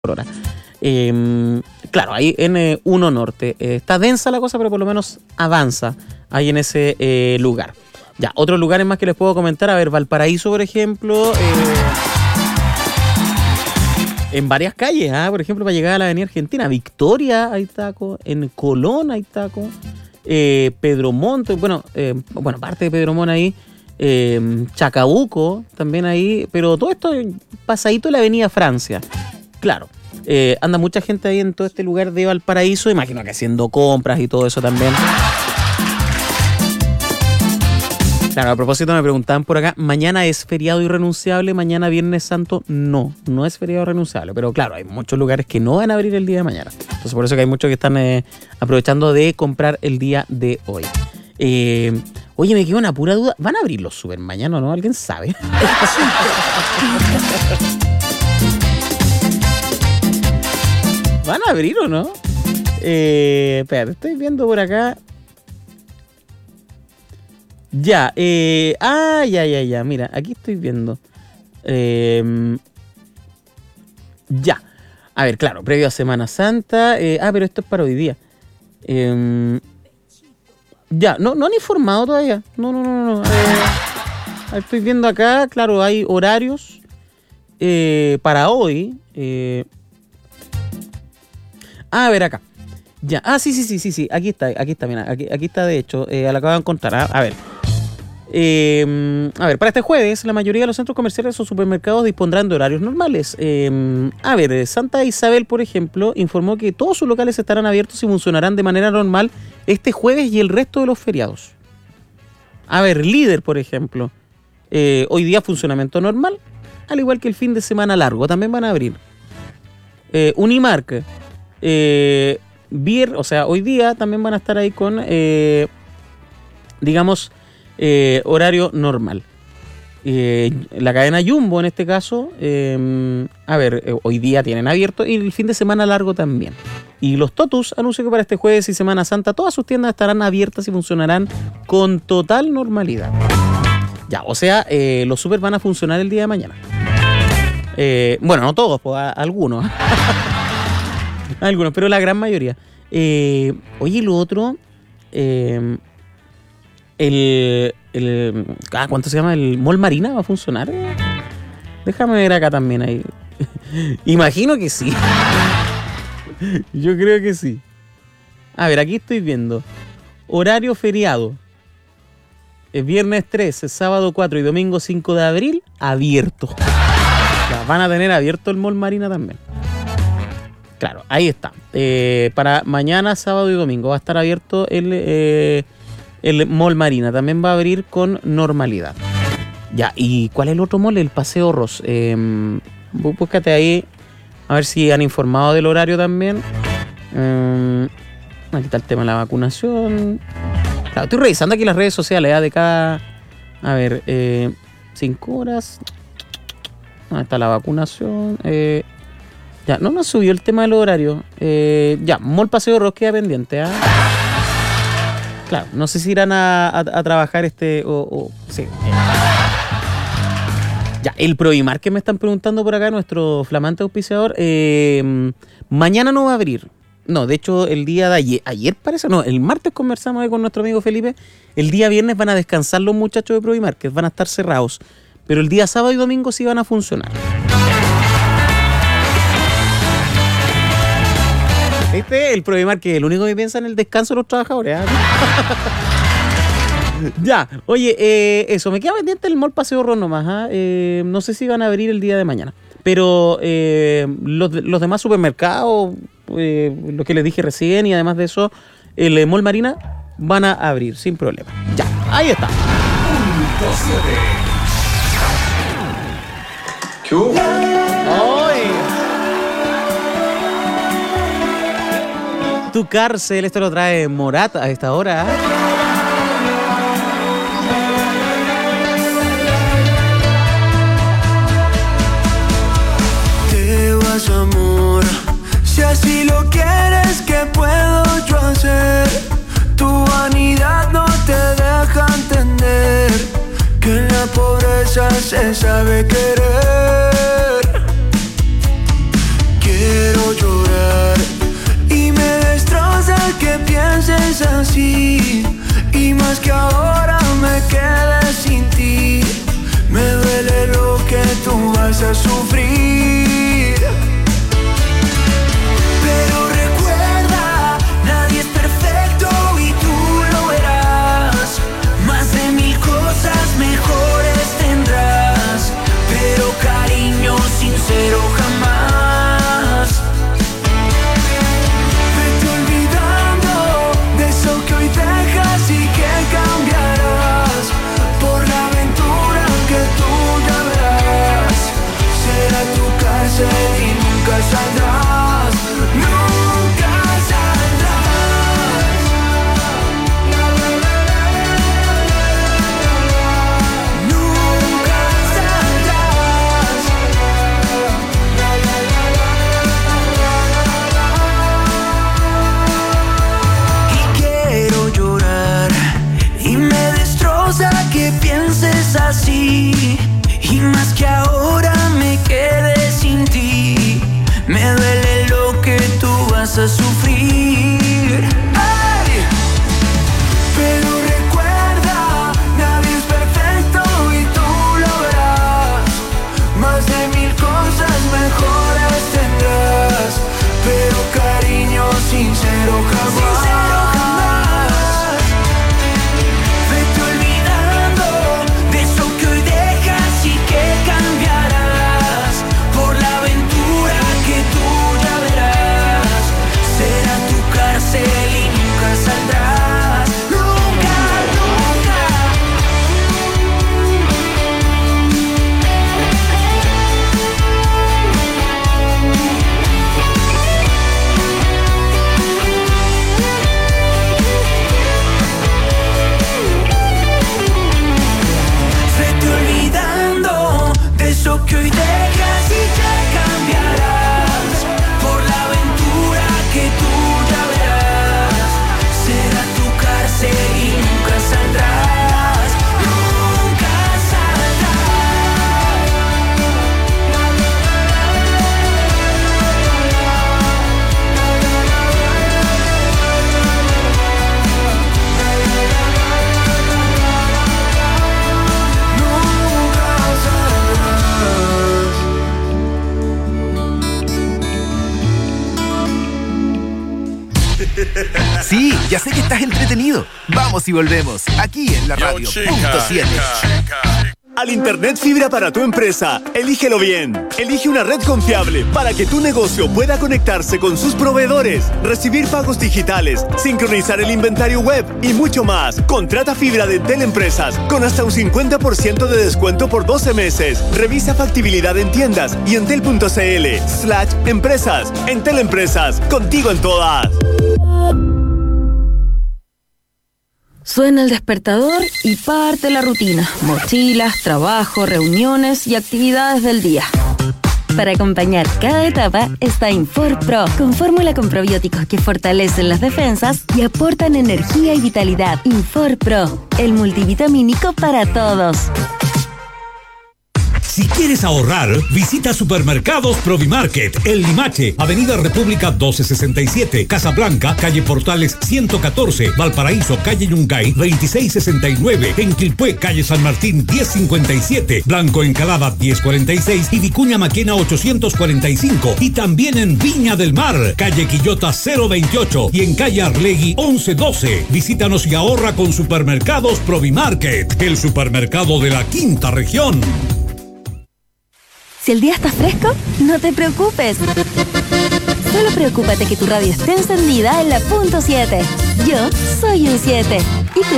por hora. Claro, ahí en 1 Norte. Está densa la cosa, pero por lo menos avanza ahí en ese lugar. Ya, otros lugares más que les puedo comentar. A ver, Valparaíso, por ejemplo. En varias calles, por ejemplo, para llegar a la Avenida Argentina. Victoria, hay taco. En Colón hay taco. Pedro Montt, bueno, parte de Pedro Montt ahí. Chacabuco también ahí. Pero todo esto pasadito de la Avenida Francia. Claro. Anda mucha gente ahí en todo este lugar de Valparaíso. Imagino que haciendo compras y todo eso también. Claro, a propósito me preguntaban por acá, ¿mañana es feriado irrenunciable? ¿Mañana Viernes Santo? No es feriado irrenunciable. Pero claro, hay muchos lugares que no van a abrir el día de mañana. Entonces por eso que hay muchos que están aprovechando de comprar el día de hoy. Oye, me quedó una pura duda. ¿Van a abrir los super mañana o no? ¿Alguien sabe? ¿Van a abrir o no? Espera, estoy viendo por acá. Ya, ya. Mira, aquí estoy viendo. Ya. A ver, claro, previo a Semana Santa. Pero esto es para hoy día. Ya, no han informado todavía. No. Estoy viendo acá, claro, hay horarios para hoy. A ver acá. Ya. Sí. Aquí está, mira. Aquí está, de hecho. La acabo de encontrar. A ver. Para este jueves, la mayoría de los centros comerciales o supermercados dispondrán de horarios normales. Santa Isabel, por ejemplo, informó que todos sus locales estarán abiertos y funcionarán de manera normal este jueves y el resto de los feriados. Líder, por ejemplo, hoy día funcionamiento normal, al igual que el fin de semana largo, también van a abrir. Unimark, hoy día también van a estar ahí con, horario normal. La cadena Jumbo, en este caso, hoy día tienen abierto y el fin de semana largo también. Y los Totus anuncian que para este jueves y Semana Santa todas sus tiendas estarán abiertas y funcionarán con total normalidad. Ya, o sea, los super van a funcionar el día de mañana. No todos, pues algunos. Algunos, pero la gran mayoría. Oye, lo otro... ¿cuánto se llama? ¿El Mall Marina va a funcionar? Déjame ver acá también ahí. Imagino que sí. Yo creo que sí. A ver, aquí estoy viendo. Horario feriado. Es viernes 13, sábado 4 y domingo 5 de abril, abierto. Ya, van a tener abierto el Mall Marina también. Claro, ahí está. Para mañana, sábado y domingo va a estar abierto el Mall Marina. También va a abrir con normalidad. Ya, ¿y cuál es el otro mall? El Paseo Ross. Búscate ahí a ver si han informado del horario también. Aquí está el tema de la vacunación. Claro, estoy revisando aquí las redes sociales de cada... 5 horas. Ahí está la vacunación. Ya, no nos subió el tema del horario. Ya, Mall Paseo Ross queda pendiente. Claro, no sé si irán a trabajar sí. Ya, el Proimar que me están preguntando por acá, nuestro flamante auspiciador, mañana no va a abrir. No, de hecho, el día de ayer parece, no, el martes conversamos con nuestro amigo Felipe. El día viernes van a descansar los muchachos de Proimar, que van a estar cerrados. Pero el día sábado y domingo sí van a funcionar. El Proimar, que es el único que piensa en el descanso de los trabajadores. Ya, oye, eso, me queda pendiente el Mall Paseo Ross nomás. No sé si van a abrir el día de mañana. Pero los demás supermercados, lo que les dije recién, y además de eso, el Mall Marina van a abrir sin problema. Ya, ahí está. ¿Qué hubo? Tu cárcel, esto lo trae Morat a esta hora. Te vas, amor, si así lo quieres, ¿qué puedo yo hacer? Tu vanidad no te deja entender que en la pobreza se sabe querer. quieres así, y más que ahora me quedé sin ti. Me duele lo que tú vas a sufrir. Pero recuerda, nadie es perfecto y tú lo verás. Más de 1000 cosas mejores tendrás, pero cariño sincero jamás. Vete olvidando de eso que hoy dejas y que cambiarás por la aventura que tú ya verás. Será tu cárcel y nunca saldrás. Nunca saldrás. Nunca saldrás. Y quiero llorar y me destroza que pienses así, y más que ahora me quedé sin ti. Me duele lo que tú vas a sufrir. ¡Ay! Pero recuerda, nadie es perfecto y tú lo verás. Más de 1000 cosas mejores tendrás, pero cariño sincero jamás. Vete olvidando de eso que hoy dejas y que cambiarás por la aventura que tú ya verás. Será tu cárcel y nunca saldrás. Nunca, nunca. Vete olvidando de eso que hoy dejas y ya cambiarás por la aventura que tú ya verás. Será tu cárcel y nunca saldrás. Nunca saldrás. Sí, ya sé que estás entretenido. Vamos y volvemos, aquí en la radio. Punto 7. Al Internet fibra para tu empresa, elígelo bien. Elige una red confiable para que tu negocio pueda conectarse con sus proveedores, recibir pagos digitales, sincronizar el inventario web y mucho más. Contrata fibra de Entel Empresas con hasta un 50% de descuento por 12 meses. Revisa factibilidad en tiendas y entel.cl/empresas. Entel Empresas, contigo en todas. Suena el despertador y parte la rutina. Mochilas, trabajo, reuniones y actividades del día. Para acompañar cada etapa está Infor Pro, con fórmula con probióticos que fortalecen las defensas y aportan energía y vitalidad. Infor Pro, el multivitamínico para todos. Si quieres ahorrar, visita Supermercados Provimarket, El Limache, Avenida República 1267, Casablanca, calle Portales 114, Valparaíso, calle Yungay 2669, en Quilpué, calle San Martín 1057, Blanco Encalada 1046 y Vicuña Maquena 845, y también en Viña del Mar, calle Quillota 028 y en calle Arlegui 1112. Visítanos y ahorra con Supermercados Provimarket, el supermercado de la quinta región. Si el día está fresco, no te preocupes. Solo preocúpate que tu radio esté encendida en la punto 7. Yo soy un 7. ¿Y tú?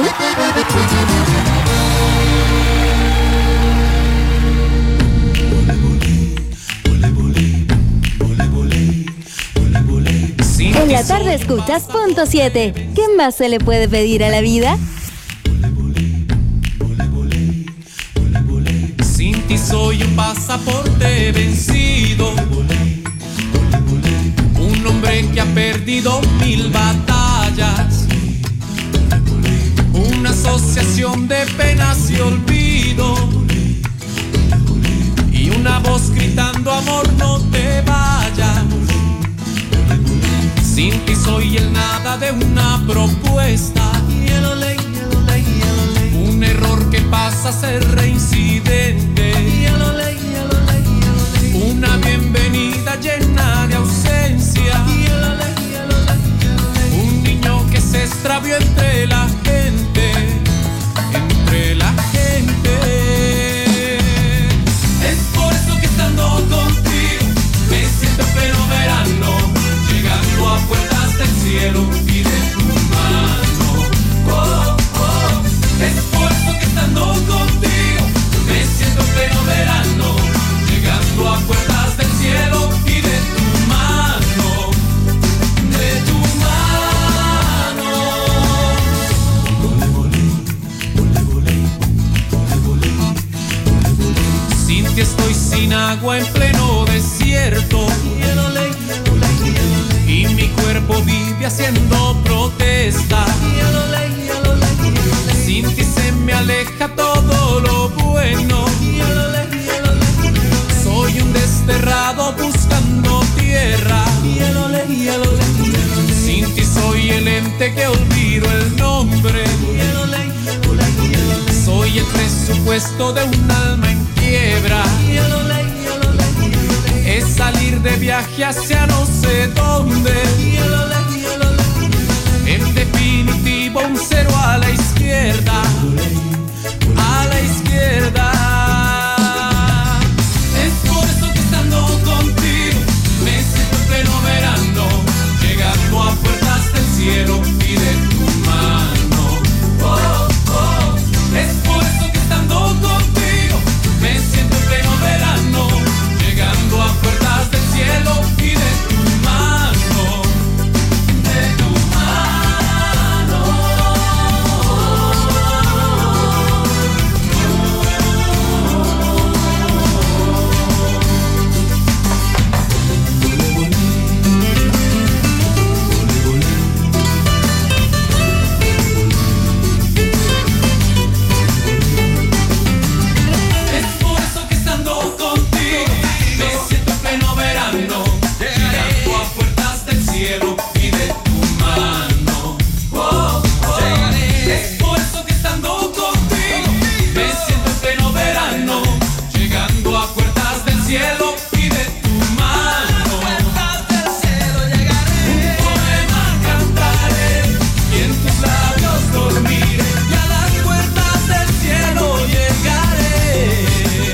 En la tarde escuchas punto 7. ¿Qué más se le puede pedir a la vida? Sin ti soy un pasaporte vencido, un hombre que ha perdido 1000 batallas, una asociación de penas y olvido, y una voz gritando amor no te vayas. Sin ti soy el nada de una propuesta, propuesta. Un error que pasa a ser reincidente. Una bienvenida llena de ausencia. Un niño que se extravió entre la gente. Entre la gente. Es por eso que estando contigo me siento en pleno verano, llegando a puertas del cielo y de tu mano. Oh, oh. Es por eso que estando contigo me siento en pleno verano, llegando a puertas del cielo y de tu mano. De tu mano. Sin ti estoy sin agua en pleno desierto y mi cuerpo vive haciendo protesta. Sin ti se me aleja todo lo bueno. Soy un desterrado buscando tierra. Sin ti soy el ente que olvido el nombre. Soy el presupuesto de un alma en quiebra. Es salir de viaje hacia no sé dónde. En definitivo un cero a la izquierda. A la izquierda. Es por eso que estando contigo me siento en pleno verano, llegando a puertas del cielo y de tu mano. Oh, oh. Es por eso que estando contigo me siento en pleno verano, llegando a puertas del cielo y de tu mano. De tu mano. Es por eso que estando contigo me siento en pleno verano, llegando a puertas del cielo y de tu mano. Oh, oh. Es por eso que estando contigo me siento en pleno verano, llegando a puertas del cielo y de tu mano. Un poema cantaré y en tus labios dormiré, y a las puertas del cielo llegaré.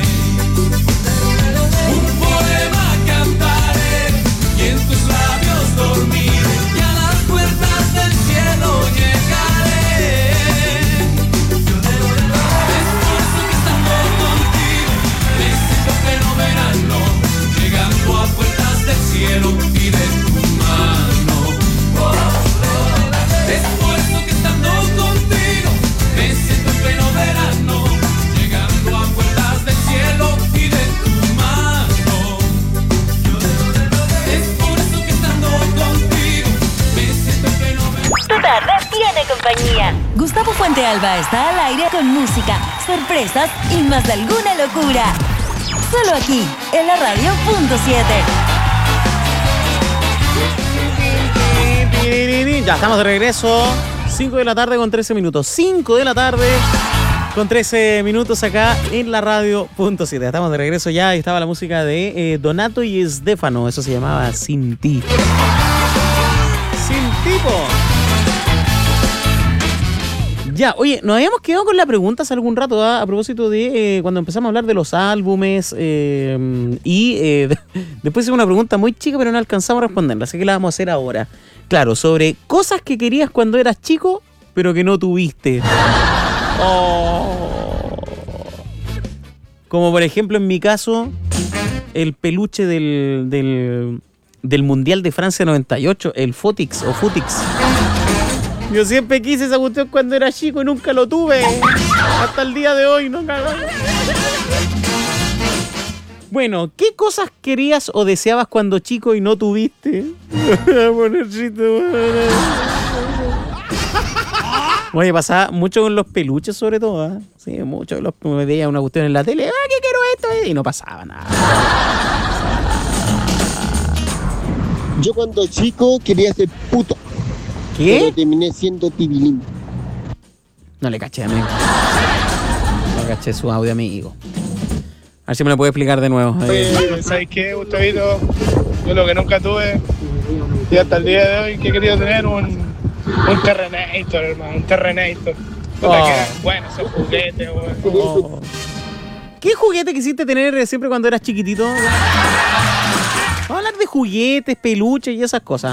Un poema cantaré y en tus labios dormiré, y a las puertas del cielo llegaré. Es por eso que estando contigo me siento en pleno verano, llegando a puertas del cielo y de tu mano. Oh, oh. Es por eso que estando contigo me siento en pleno verano, llegando a puertas del cielo y de tu mano. Es por eso que estando contigo me siento en pleno verano. Tu tarde tiene compañía. Gustavo Fuente Alba está al aire con música, sorpresas y más de alguna locura. Solo aquí, en la radio .7. Ya estamos de regreso. 5 de la tarde con 13 minutos. 5 de la tarde con 13 minutos acá en la radio .7. Estamos de regreso ya y estaba la música de Donato y Estefano. Eso se llamaba Sin Ti. Sin Tipo. Ya, oye, nos habíamos quedado con la pregunta hace algún rato, a propósito de cuando empezamos a hablar de los álbumes después hice una pregunta muy chica pero no alcanzamos a responderla, así que la vamos a hacer ahora. Claro, sobre cosas que querías cuando eras chico pero que no tuviste. Oh. Como por ejemplo en mi caso, el peluche del Mundial de Francia 98, el Fotix o Futix. Yo siempre quise esa cuestión cuando era chico y nunca lo tuve. Hasta el día de hoy, no cagamos. Bueno, ¿qué cosas querías o deseabas cuando chico y no tuviste? Oye, pasaba mucho con los peluches sobre todo, ¿eh? Sí, mucho. Me veía una cuestión en la tele, ¿qué quiero esto? Y no pasaba nada. Yo cuando chico quería ser puto. ¿Qué? Pero terminé siendo tibilín. No le caché, amigo. No le caché su audio, amigo. A ver si me lo puede explicar de nuevo. Oye, ¿sabes qué, Gustavito? Yo lo que nunca tuve, y hasta el día de hoy, que he querido tener un Terrenator, hermano, un Terrenator. Bueno, esos juguetes, weón. ¿Qué juguete quisiste tener siempre cuando eras chiquitito? Vamos a hablar de juguetes, peluches y esas cosas,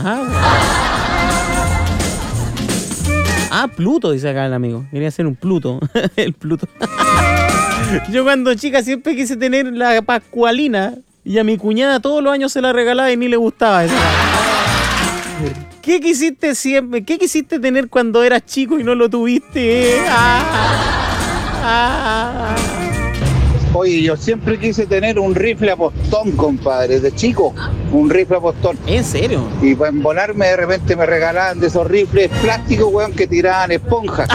Pluto, dice acá el amigo. Quería hacer un Pluto. El Pluto. Yo cuando chica siempre quise tener la Pascualina y a mi cuñada todos los años se la regalaba y ni le gustaba eso. ¿Qué quisiste tener cuando eras chico y no lo tuviste? Oye, yo siempre quise tener un rifle a postón, compadre, de chico, un rifle a postón. ¿En serio? Y para volarme de repente me regalaban de esos rifles plásticos, weón, que tiraban esponjas.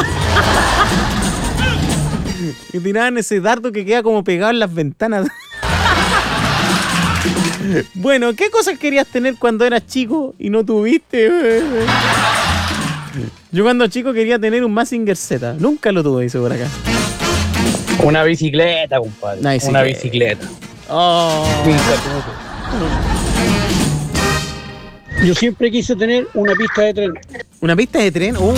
Y tiraban ese dardo que queda como pegado en las ventanas. Bueno, ¿qué cosas querías tener cuando eras chico y no tuviste? Yo cuando chico quería tener un Mazinger Z. Nunca lo tuve, dice por acá. Una bicicleta, compadre. Una bicicleta. Oh. Yo siempre quise tener una pista de tren. ¿Una pista de tren? Sí.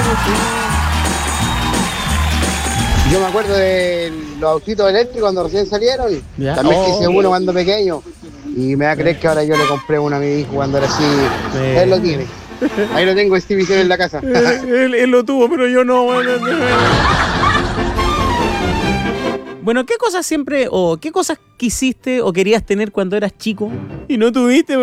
Yo me acuerdo de los autitos eléctricos cuando recién salieron. ¿Ya? También quise uno cuando pequeño. Y me va a creer que ahora yo le compré uno a mi hijo cuando era así. Él lo tiene. Ahí lo tengo, Stevie en la casa. Él lo tuvo, pero yo no. Bueno, ¿qué cosas qué cosas quisiste o querías tener cuando eras chico y no tuviste?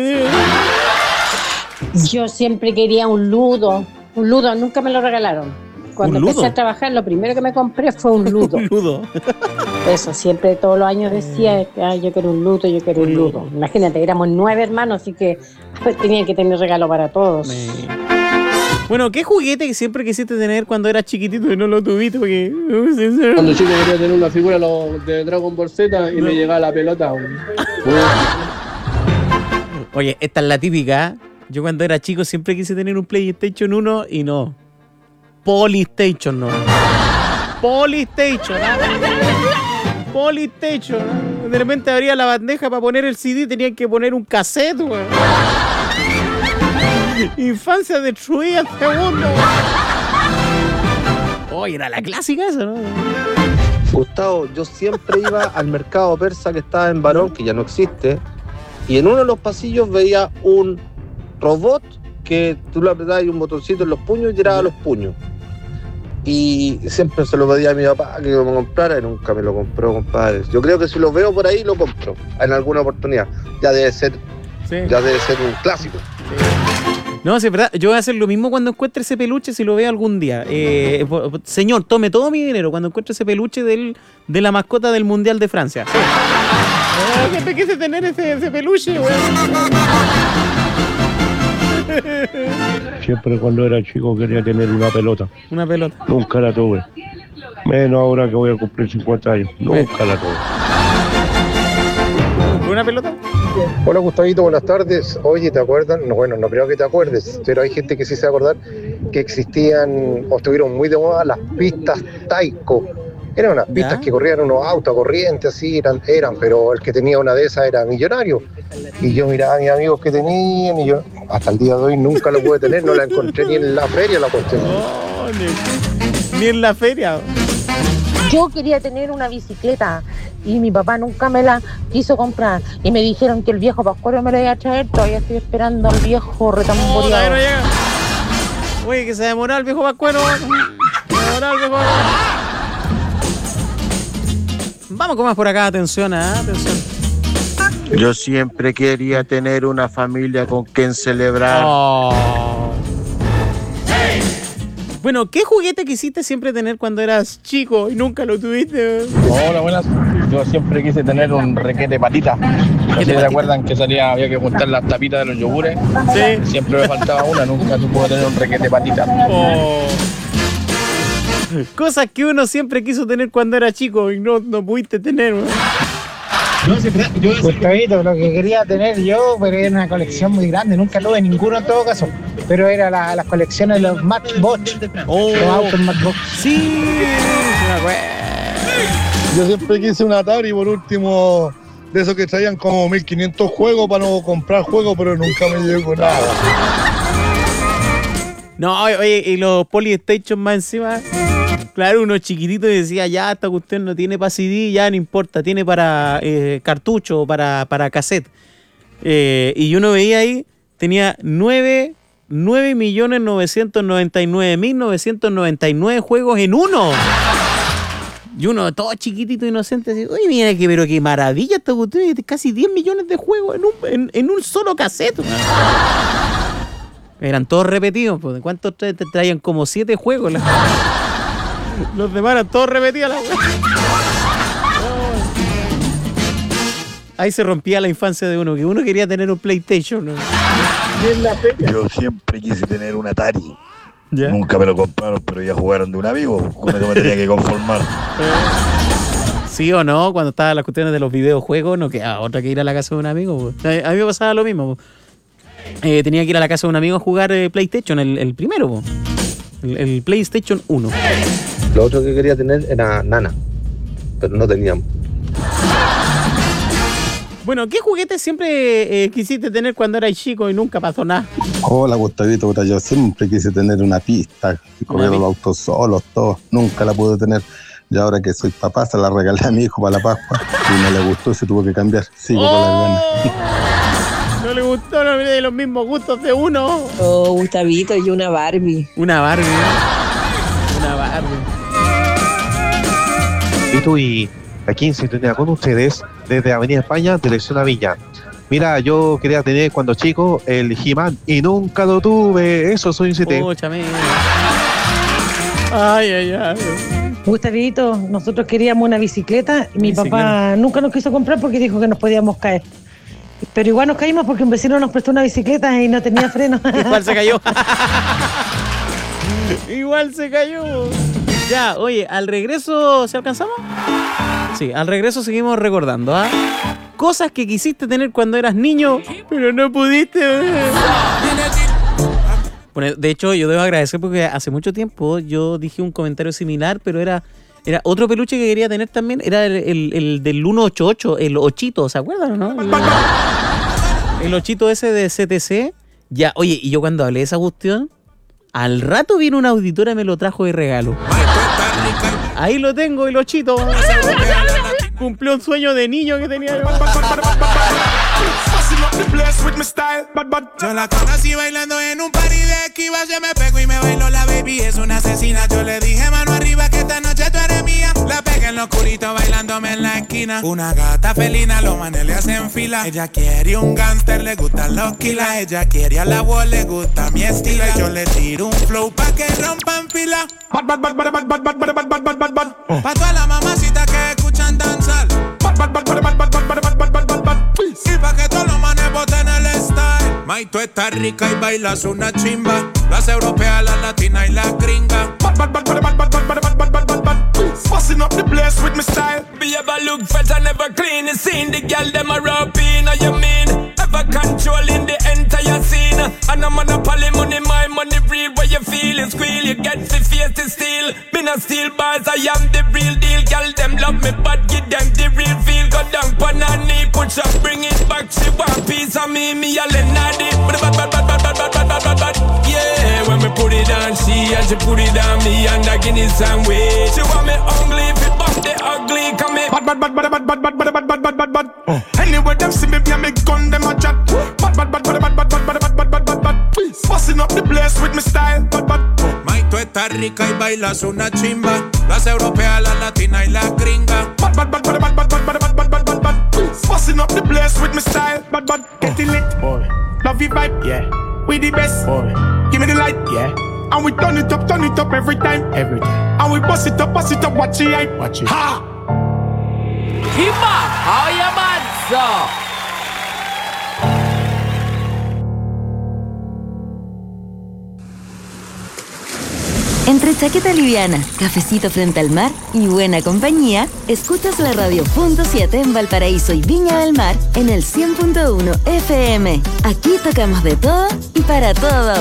Yo siempre quería un ludo, nunca me lo regalaron. Cuando empecé a trabajar, lo primero que me compré fue un ludo. Un ludo. Eso, siempre todos los años decía, yo quiero un ludo. Imagínate, éramos 9 hermanos, así que pues, tenía que tener regalo para todos. Bueno, ¿qué juguete que siempre quisiste tener cuando eras chiquitito y no lo tuviste? Porque... Cuando chico quería tener una figura de Dragon Ball Z y me llegaba la pelota. Oye, esta es la típica. Yo cuando era chico siempre quise tener un PlayStation 1 y no. Polystation, no. Polystation. De repente abría la bandeja para poner el CD, tenían que poner un cassette, güey. Infancia destruida al segundo. Oye, era la clásica esa, ¿no? Gustavo, yo siempre iba al mercado persa que estaba en Barón, que ya no existe, y en uno de los pasillos veía un robot que tú le apretabas un botoncito en los puños y tiraba los puños. Y siempre se lo pedía a mi papá que me comprara y nunca me lo compró, compadre. Yo creo que si lo veo por ahí lo compro en alguna oportunidad. Ya debe ser un clásico. No, sí, es verdad. Yo voy a hacer lo mismo cuando encuentre ese peluche si lo veo algún día. Señor, tome todo mi dinero cuando encuentre ese peluche de la mascota del Mundial de Francia. Sí. Siempre quise tener ese peluche, güey. Siempre cuando era chico quería tener una pelota. Una pelota. Nunca la tuve. Menos ahora que voy a cumplir 50 años. Nunca la tuve. ¿Una pelota? Hola Gustavito, buenas tardes. Oye, ¿te acuerdas? No, bueno, no creo que te acuerdes, pero hay gente que sí se va a acordar que existían o estuvieron muy de moda las pistas Taiko. Eran unas pistas que corrían unos autos a corriente, así eran, pero el que tenía una de esas era millonario. Y yo miraba a mis amigos que tenían y yo hasta el día de hoy nunca lo pude tener, no la encontré ni en la feria la cuestión. Ni en la feria. Yo quería tener una bicicleta y mi papá nunca me la quiso comprar y me dijeron que el viejo Pascuero me la iba a traer. Todavía estoy esperando al viejo retamboreado. Oye, que se demoró el viejo Pascuero. Vamos con más por acá, atención, atención. Yo siempre quería tener una familia con quien celebrar. Bueno, ¿qué juguete quisiste siempre tener cuando eras chico y nunca lo tuviste? Hola, buenas. Yo siempre quise tener un requete patita. ¿No se acuerdan que había que juntar las tapitas de los yogures? Sí. Siempre me faltaba una, nunca pude tener un requete patita. Cosas que uno siempre quiso tener cuando era chico y no pudiste tener, ¿no? Gustavito, lo que quería tener yo, pero era una colección muy grande, nunca tuve ninguno en todo caso, pero era las colecciones de los Matchbox, los autos Matchbox. Sí, yo siempre quise un Atari, por último, de esos que traían como 1500 juegos para no comprar juegos, pero nunca me llegó nada. No, oye, y los Polystation más encima, claro, uno chiquitito y decía, ya, esta cuestión no tiene para CD, ya no importa, tiene para cartucho, para cassette. Y uno veía ahí, tenía 9.999.999 juegos en uno. Y uno todo chiquitito, inocente, así, oye, mira, pero qué maravilla esta cuestión, casi 10 millones de juegos en un solo cassette. Eran todos repetidos, pues. ¿Cuántos te traían? Como 7 juegos. Los demás eran todos repetidos. Ahí se rompía la infancia de uno, que uno quería tener un PlayStation, ¿no? Yo siempre quise tener un Atari. ¿Ya? Nunca me lo compraron, pero ya jugaron de un amigo. Con eso me tenía que conformar. ¿Sí o no? Cuando estaban las cuestiones de los videojuegos, no quedaba otra que ir a la casa de un amigo. Pues. A mí me pasaba lo mismo. Tenía que ir a la casa de un amigo a jugar PlayStation, el primero, el PlayStation 1. Lo otro que quería tener era Nana, pero no teníamos. Bueno, ¿qué juguetes siempre quisiste tener cuando eras chico y nunca pasó nada? Hola, Gustavito, yo siempre quise tener una pista, correr los autos solos, todos. Nunca la pude tener. Y ahora que soy papá, se la regalé a mi hijo para la Pascua y no le gustó y se tuvo que cambiar. Sigo con las ganas. No le gustó, no de los mismos gustos de uno. Oh, Gustavito, y una Barbie. Una Barbie. Una Barbie. Y tú y aquí en sintonía con ustedes desde Avenida España, dirección a Villa. Mira, yo quería tener cuando chico el He-Man y nunca lo tuve. Eso soy un CT. Escúchame. Ay. Gustavito, nosotros queríamos una bicicleta y mi papá nunca nos quiso comprar porque dijo que nos podíamos caer. Pero igual nos caímos porque un vecino nos prestó una bicicleta y no tenía freno. Igual se cayó. Igual se cayó. Ya, oye, al regreso, ¿se alcanzamos? Sí, al regreso seguimos recordando, ¿ah? Cosas que quisiste tener cuando eras niño, pero no pudiste. Bueno, de hecho, yo debo agradecer porque hace mucho tiempo yo dije un comentario similar, pero era otro peluche que quería tener también, era el del 188, el Ochito, ¿se acuerdan, no? El Ochito ese de CTC. Ya, oye, y yo cuando hablé de esa cuestión, al rato vino una auditora y me lo trajo de regalo. Ahí lo tengo, el Ochito. Cumplió un sueño de niño que tenía. Yo la conocí bailando en un party de esquiva. Se me pegó y me bailó la baby, es una asesina. Yo le dije mano arriba que esta noche tú eres mía. La pegué en lo oscurito bailándome en la esquina. Una gata felina, los manes le hacen fila. Ella quiere un gangster, le gustan los kilas. Ella quiere a la voz, le gusta mi estilo. Yo le tiro un flow pa' que rompan fila. Pa' todas las mamacitas que escuchan danzar. Y pa' que todos los manes boten el style. May, tú estás rica y bailas una chimba. Las europeas, las latinas y las gringas. Fussing up the place with my style. Be ever look fresh and never clean. You seen the girl them a rapping, you mean? Ever controlling the entire scene. And a monopoly money, my money real. Where you feel it squeal, you get the face to steal. Me not steal bars, I am the real deal. Girl them love me but give them the real feel. Go down pon her knee, push up, bring it back. She want piece of me a Lenardi. Yeah, when me put it on she and she put it on me. And I give it some way. She want me ugly, if it bump the ugly. Come me bad. Anyway them see me, me gun them a chat. Fussing up the place with my style. May, tú estás rica y bailas una chimba. Las europeas, las latinas y las gringas. Fussing up the place with my style. Getting lit, love you vibe, yeah. We the best, give me the light, yeah. And we turn it up every time. And we bust it up, watch it hype. Ha! Himba, how you man, so? Entre chaqueta liviana, cafecito frente al mar y buena compañía, escuchas la radio Punto 7 en Valparaíso y Viña del Mar en el 100.1 FM. Aquí tocamos de todo y para todos.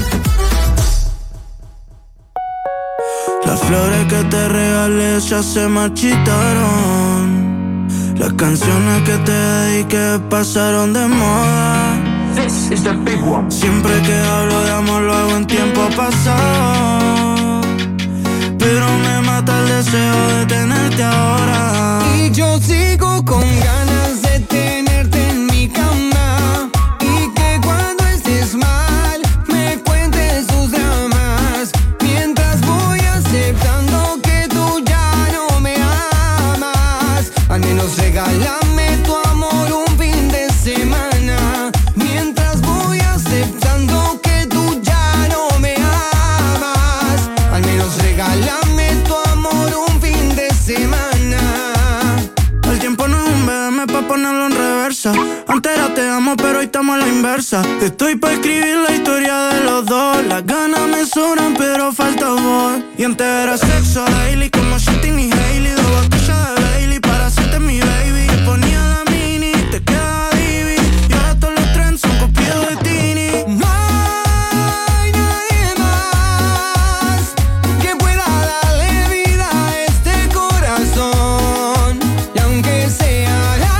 Las flores que te regalé ya se marchitaron. Las canciones que te dediqué pasaron de moda. This is the big one. Siempre que hablo de amor lo hago en tiempo pasado, pero me mata el deseo de tenerte ahora. Y yo sigo con ganas de tenerte en mi cama, y que cuando estés mal me cuentes tus dramas, mientras voy aceptando que tú ya no me amas. Al menos regálame tu amor un fin de semana, mientras voy aceptando que tú ya no me amas. Al menos regálame tu amor un fin de semana. El tiempo no es un BM pa' ponerlo en reversa. Antes era te amo pero hoy estamos a la inversa. Estoy pa' escribir la historia de los dos. Las ganas me sobran pero falta voz. Y antes era sexo daily como Shitting y Hailey. 2 botellas de Bailey para hacerte mi baby. Yo ponía la mini, te quedaba divi. Y ahora todos los trends son copiados de Tini. No hay nadie más que pueda darle vida a este corazón. Y aunque sea la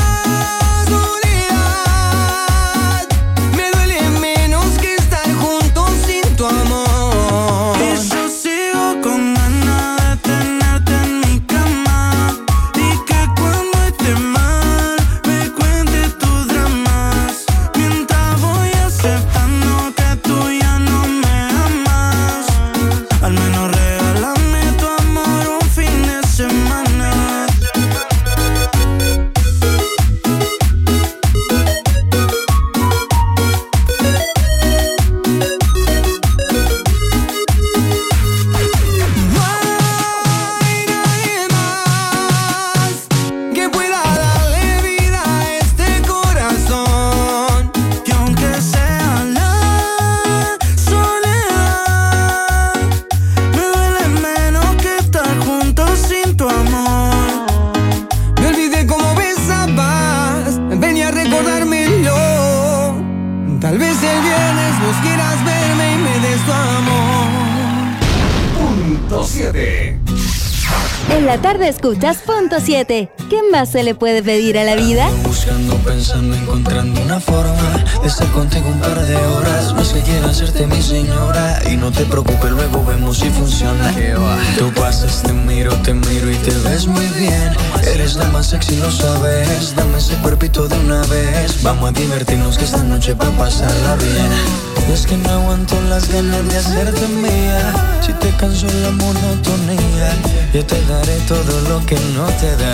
soledad, me duele menos que estar juntos sin tu amor. Y yo sigo con ganas de tenerte en mi cama, y que cuando esté mal me cuentes tus dramas, mientras voy aceptando que tú ya no me amas. Al menos regálame tu amor un fin de semana. No hay nadie más que pueda darle vida a este corazón. Y aunque sea la soledad, me duele menos que estar juntos sin tu amor. Me olvidé cómo besabas, venía a recordármelo. Tal vez el viernes vos quieras verme y me des tu amor. Punto 7. En la tarde escuchas Punto 7. ¿Qué más se le puede pedir a la vida? Buscando, pensando, encontrando una forma de estar contigo un par de horas. No es que quiera hacerte mi señora, y no te preocupes, luego vemos si funciona. Tú pasas, te miro y te ves muy bien. Eres la más sexy, lo sabes. Dame ese cuerpito de una vez. Vamos a divertirnos que esta noche va a pasarla bien. Es que no aguanto las ganas de hacerte mía. Si te canso la monotonía, yo te daré todo lo que no te da.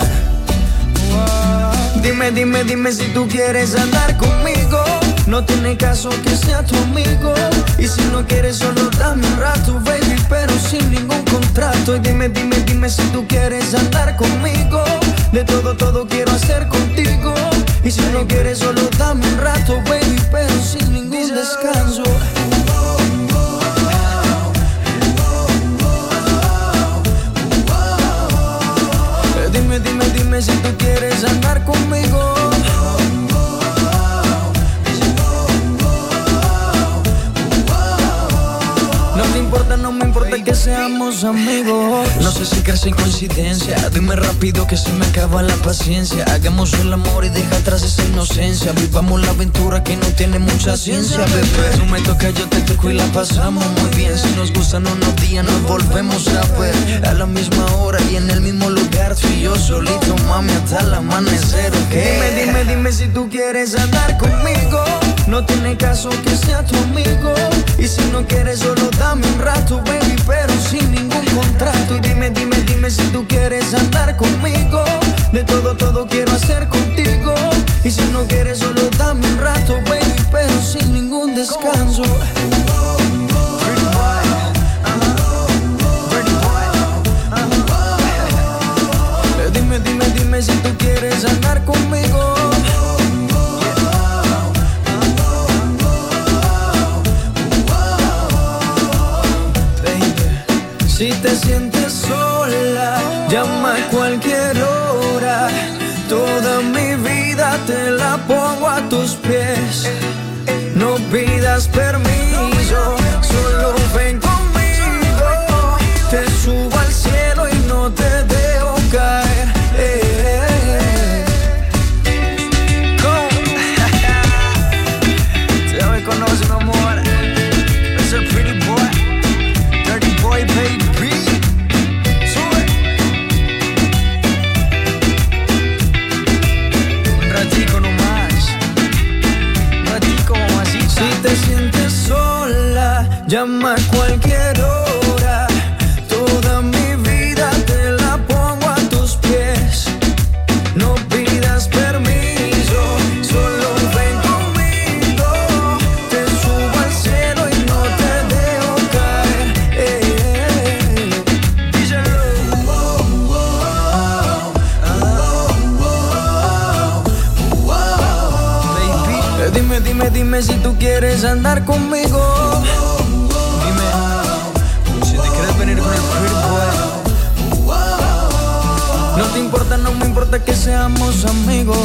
Dime si tú quieres andar conmigo. No tiene caso que sea tu amigo. Y si no quieres solo dame un rato, baby, pero sin ningún contrato. Y dime si tú quieres andar conmigo. De todo quiero hacer contigo. Y si no quieres solo dame un rato, baby, pero sin ningún descanso. Dime si tú quieres andar conmigo. No me importa que seamos amigos. No sé si crees en coincidencia. Dime rápido que se me acaba la paciencia. Hagamos el amor y deja atrás esa inocencia. Vivamos la aventura que no tiene mucha ciencia, bebé. Tú me tocas, yo te toco y la pasamos muy bien. Si nos gustan unos días nos volvemos a ver. A la misma hora y en el mismo lugar. Tú y yo solito, mami, hasta el amanecer, ¿ok? Dime si tú quieres andar conmigo. No tiene caso que sea tu amigo. Y si no quieres solo dame un rato, baby, pero sin ningún contrato. Y dime si tú quieres andar conmigo. De todo quiero hacer contigo. Y si no quieres solo dame un rato, baby, pero sin ningún descanso. Dime si tú quieres andar conmigo. Baby. te sientes sola, llama a cualquier hora. Toda mi vida te la pongo a tus pies. No pidas permiso, solo ven conmigo. Te subo al cielo y no te dejo caer. Se me conoce un amor. Es el pretty boy, dirty boy baby. Sube. Un ratico nomás. Un ratico mamacita. Si te sientes sola, llama a cualquier hora. Toda mi vida te la pongo a tus pies. No pidas permiso, solo ven conmigo. Te subo al cielo y no te dejo caer. Díselo. Baby, dime si tú quieres andar conmigo. Dime si te quieres venir con el pretty boy. No te importa, no me importa que seamos amigos.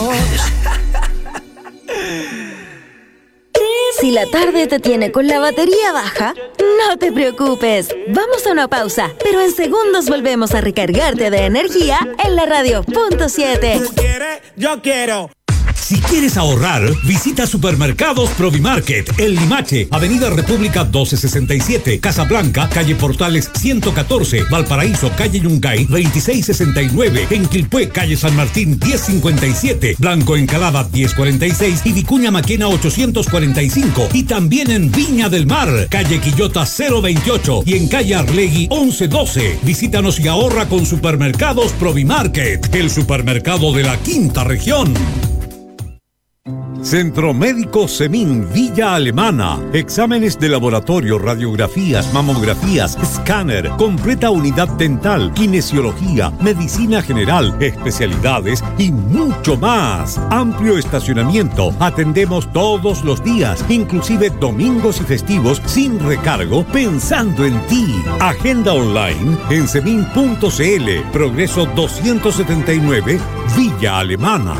Si la tarde te tiene con la batería baja, no te preocupes. Vamos a una pausa, pero en segundos volvemos a recargarte de energía en la radio Punto 7. ¿Tú quieres? Yo quiero. Si quieres ahorrar, visita Supermercados Provimarket, El Limache, Avenida República 1267, Casablanca, Calle Portales 114, Valparaíso, Calle Yungay 2669, en Quilpué, Calle San Martín 1057, Blanco Encalada 1046 y Vicuña Maquena 845, y también en Viña del Mar, Calle Quillota 028 y en Calle Arlegui 1112. Visítanos y ahorra con Supermercados Provimarket, el supermercado de la quinta región. Centro Médico Semín Villa Alemana. Exámenes de laboratorio, radiografías, mamografías, escáner, completa unidad dental, kinesiología, medicina general, especialidades y mucho más. Amplio estacionamiento. Atendemos todos los días, inclusive domingos y festivos sin recargo, pensando en ti. Agenda online en semin.cl. Progreso 279, Villa Alemana.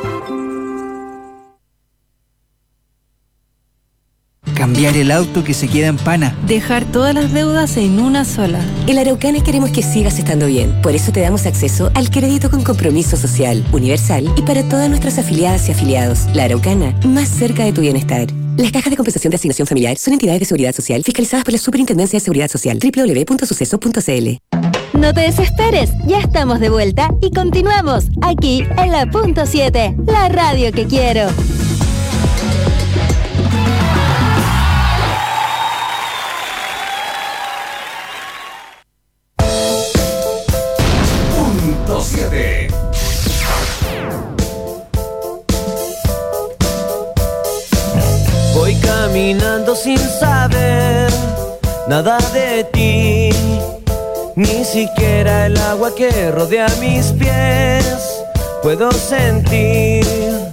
Cambiar el auto que se queda en pana. Dejar todas las deudas en una sola. En la Araucana queremos que sigas estando bien. Por eso te damos acceso al crédito con compromiso social, universal y para todas nuestras afiliadas y afiliados. La Araucana, más cerca de tu bienestar. Las cajas de compensación de asignación familiar son entidades de seguridad social fiscalizadas por la Superintendencia de Seguridad Social. www.suceso.cl. No te desesperes, ya estamos de vuelta y continuamos aquí en la Punto 7, la radio que quiero. Punto 7. Voy caminando sin saber nada de ti, ni siquiera el agua que rodea mis pies puedo sentir.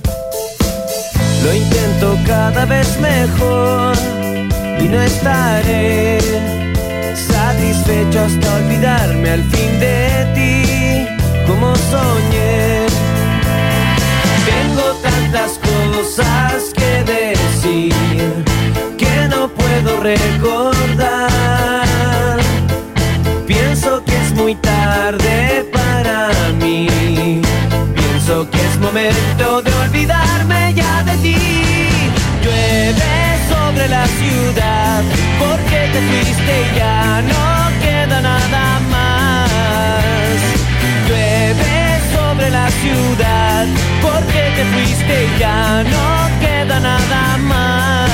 Lo intento cada vez mejor y no estaré satisfecho hasta olvidarme al fin de ti, como soñé. Tengo tantas cosas que decir que no puedo recordar. Pienso que es muy tarde para mí. Pienso que es momento de olvidarme ya de ti. Llueve sobre la ciudad porque te fuiste y ya no queda nada más. Llueve sobre la ciudad porque te fuiste y ya no queda nada más.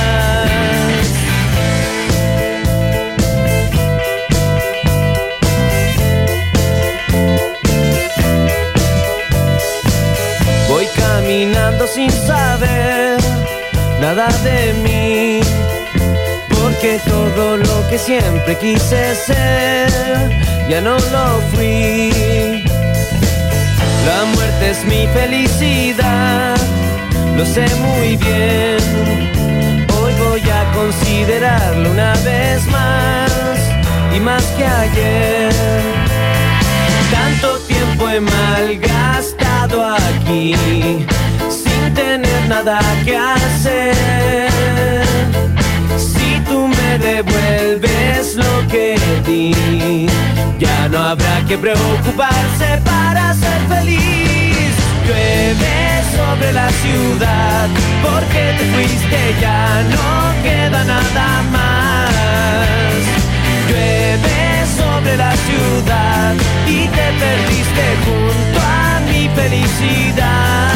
Voy caminando sin saber nada de mí, porque todo lo que siempre quise ser ya no lo fui. La muerte es mi felicidad, lo sé muy bien. Hoy voy a considerarlo una vez más y más que ayer. he malgastado aquí sin tener nada que hacer. Si tú me devuelves lo que di, ya no habrá que preocuparse para ser feliz. Llueve sobre la ciudad porque te fuiste, ya no queda nada más. Llueve sobre la ciudad y te perdiste junto a mi felicidad.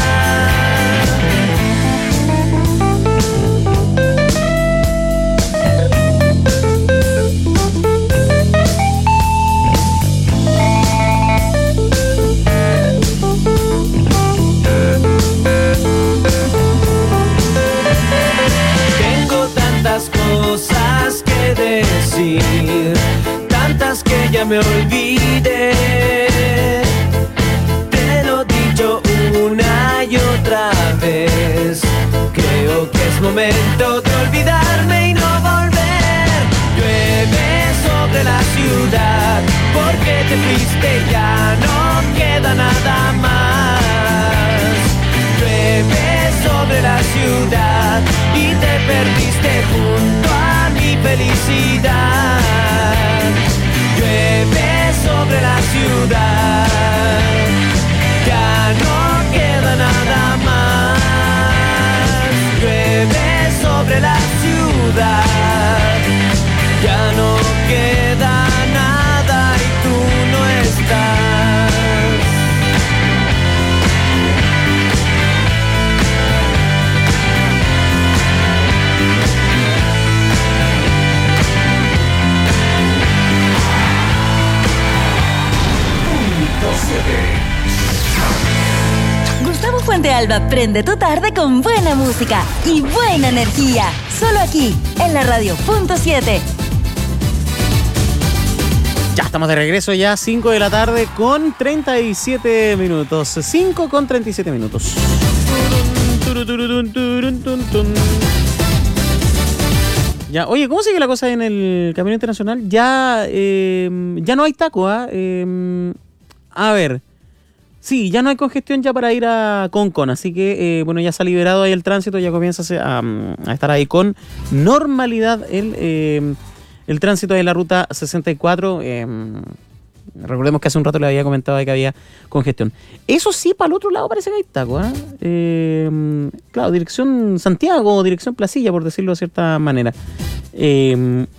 Cosas que decir, tantas que ya me olvidé. Te lo he dicho una y otra vez. Creo que es momento de olvidarme y no volver. Llueve sobre la ciudad porque te fuiste, ya no queda nada más. Llueve sobre la ciudad y te perdiste junto a mi felicidad. Llueve sobre la ciudad, ya no queda nada más. Llueve sobre la ciudad, ya no queda nada y tú no estás. Gustavo Fuentealba prende tu tarde con buena música y buena energía. Solo aquí, en la radio .7. Ya estamos de regreso, ya 5 de la tarde con 37 minutos. 5 con 37 minutos. Ya, oye, ¿cómo sigue la cosa en el Camino Internacional? Ya no hay taco, ¿ah? A ver, sí, ya no hay congestión ya para ir a Concón, así que, bueno, ya se ha liberado ahí el tránsito, ya comienza a estar ahí con normalidad el tránsito de la ruta 64. Recordemos que hace un rato le había comentado que había congestión. Eso sí, para el otro lado parece que hay taco, ¿eh? Claro, dirección Santiago, dirección Placilla, por decirlo de cierta manera. No,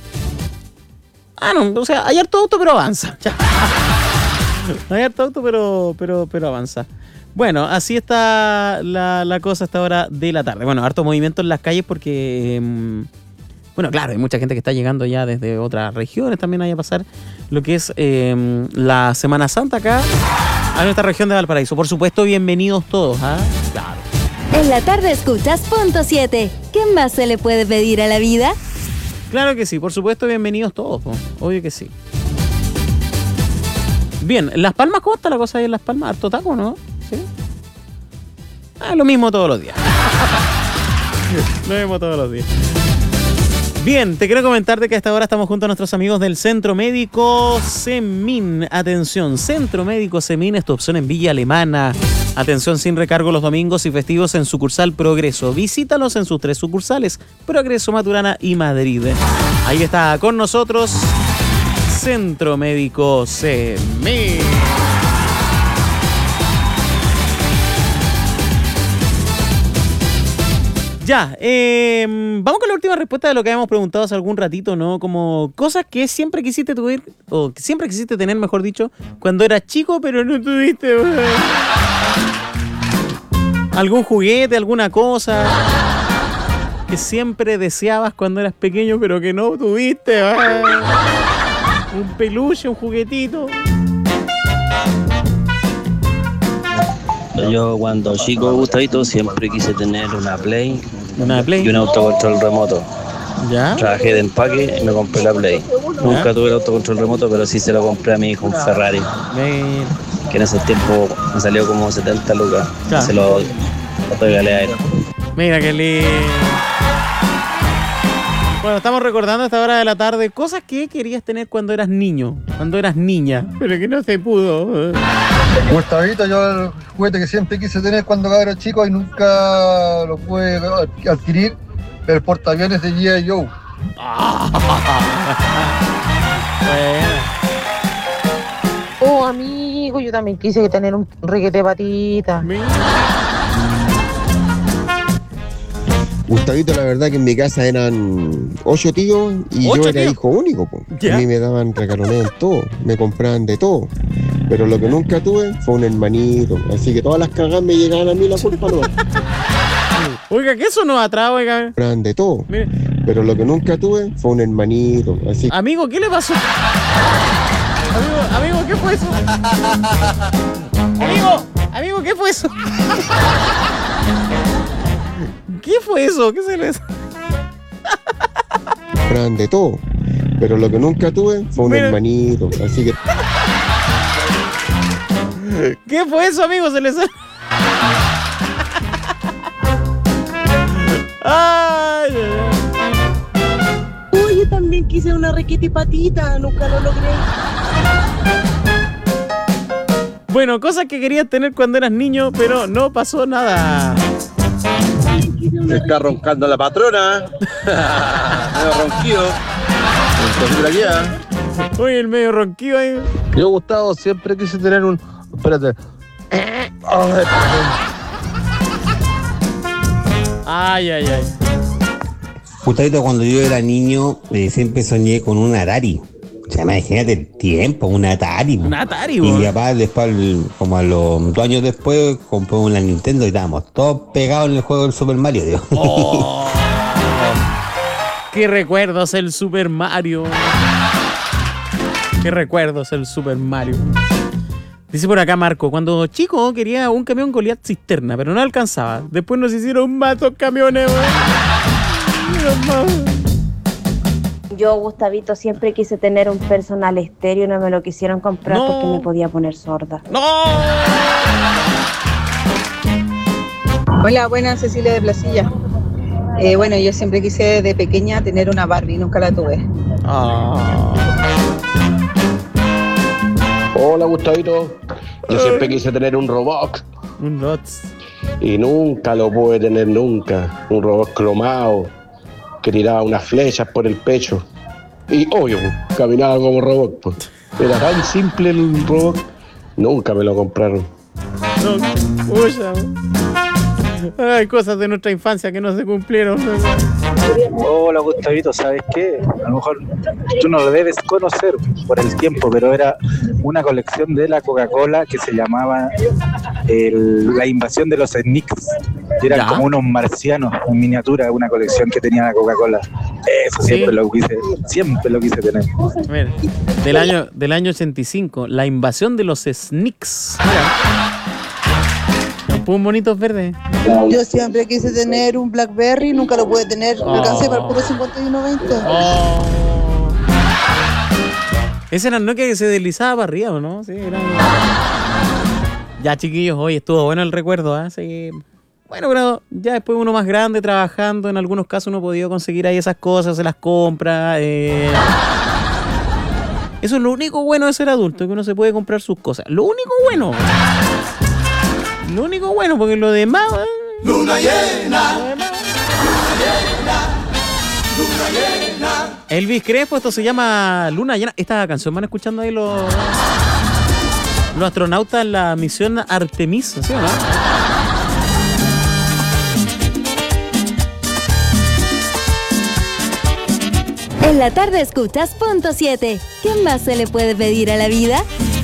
o sea, hay harto auto, pero avanza. Hay harto auto, pero avanza. Bueno, así está la cosa a esta hora de la tarde. Bueno, harto movimiento en las calles porque... bueno, claro, hay mucha gente que está llegando ya desde otras regiones también ahí a pasar lo que es la Semana Santa acá a nuestra región de Valparaíso. Por supuesto, bienvenidos todos, ¿ah? Claro. En la tarde escuchas .7. ¿Qué más se le puede pedir a la vida? Claro que sí, por supuesto, bienvenidos todos, po. Obvio que sí. Bien, Las Palmas, ¿cómo está la cosa ahí en Las Palmas? ¿Harto taco, no? ¿Sí? Lo mismo todos los días. Lo mismo todos los días. Bien, te quiero comentarte que a esta hora estamos junto a nuestros amigos del Centro Médico Semin. Atención, Centro Médico Semin es tu opción en Villa Alemana. Atención sin recargo los domingos y festivos en sucursal Progreso. Visítalos en sus 3 sucursales, Progreso, Maturana y Madrid. Ahí está con nosotros Centro Médico Semin. Ya, vamos con la última respuesta de lo que habíamos preguntado hace algún ratito, ¿no? Como cosas que siempre quisiste tener, o que siempre quisiste tener, mejor dicho, cuando eras chico, pero no tuviste. Algún juguete, alguna cosa que siempre deseabas cuando eras pequeño, pero que no tuviste. Un peluche, un juguetito. Yo cuando chico, Gustavito, siempre quise tener una Play y un autocontrol remoto. ¿Ya? Trabajé de empaque y me compré la Play. Nunca tuve el autocontrol remoto, pero sí se lo compré a mi hijo, un Ferrari. Que en ese tiempo me salió como 70 lucas. Claro. Se lo regalé a él. Mira qué lindo. Bueno, estamos recordando a esta hora de la tarde cosas que querías tener cuando eras niño, cuando eras niña, pero que no se pudo. Gustavito, yo el juguete que siempre quise tener cuando era chico y nunca lo pude adquirir, el portaaviones de G.I. Joe. Oh, amigo, yo también quise tener un reguete de patitas. Gustavito, la verdad que en mi casa eran 8 tíos y yo era hijo único, po. A mí me daban regaloneo en todo, me compraban de todo. Pero lo que nunca tuve fue un hermanito, así que todas las cagadas me llegaban a mí, la culpa no. Oiga, ¿qué eso nos atrae, oiga? Me compraban de todo. Mire. Pero lo que nunca tuve fue un hermanito, así. Amigo, ¿qué le pasó? Amigo, ¿qué fue eso? Amigo, ¿qué fue eso? ¿Qué fue eso? ¿Qué se les...? Compraban de todo. Pero lo que nunca tuve fue un hermanito, así que... ¿Qué fue eso, amigo? Se les... Ay, Uy, yo también quise una requete patita, nunca lo logré. Bueno, cosas que querías tener cuando eras niño, pero no pasó nada. Se está roncando la patrona. Medio ronquido. Oye, el medio ronquido ahí. Yo, Gustavo, siempre quise tener un... Espérate. Ay. Gustavito, cuando yo era niño, siempre soñé con un Atari. O sea, imagínate el tiempo, un Atari. Un Atari, y mi papá después, como a los 2 años después, compró una Nintendo y estábamos todos pegados en el juego del Super Mario, tío. Oh, qué recuerdos el Super Mario. Qué recuerdos el Super Mario. Dice por acá Marco, cuando chico quería un camión Goliath cisterna, pero no alcanzaba. Después nos hicieron más camiones, Yo, Gustavito, siempre quise tener un personal estéreo y no me lo quisieron comprar porque me podía poner sorda. ¡No! Hola, buenas, Cecilia de Placilla. Bueno, yo siempre quise de pequeña tener una Barbie, nunca la tuve. Hola, Gustavito. Yo siempre quise tener un robot. Un robot. Y nunca lo pude tener, nunca. Un robot cromado que tiraba unas flechas por el pecho. Y obvio, caminaba como robot. Pues. Era tan simple el robot. Nunca me lo compraron. Hay cosas de nuestra infancia que no se cumplieron. Hola, Gustavito, ¿sabes qué? A lo mejor tú no lo debes conocer por el tiempo, pero era una colección de la Coca-Cola que se llamaba La Invasión de los Snicks. Eran como unos marcianos en miniatura, una colección que tenía la Coca-Cola. Eso siempre lo quise tener. Mira, del año 85, La Invasión de los Snicks. Un bonito verde. Yo siempre quise tener un Blackberry, nunca lo pude tener. Lo alcancé para el puro 5120. Ese era el Nokia que se deslizaba para arriba, ¿o no? Sí, era... Ya, chiquillos, hoy estuvo bueno el recuerdo, ¿eh? Sí. Bueno, pero ya después uno más grande, trabajando, en algunos casos uno ha podido conseguir ahí esas cosas, se las compra. Eso es lo único bueno de ser adulto, que uno se puede comprar sus cosas. Lo único bueno. Lo único bueno, porque lo demás... Luna llena, luna llena. Elvis Crespo, esto se llama Luna Llena. Esta canción van escuchando ahí los astronautas en la misión Artemis, ¿sí o no? En la tarde escuchas Punto 7. ¿Qué más se le puede pedir a la vida?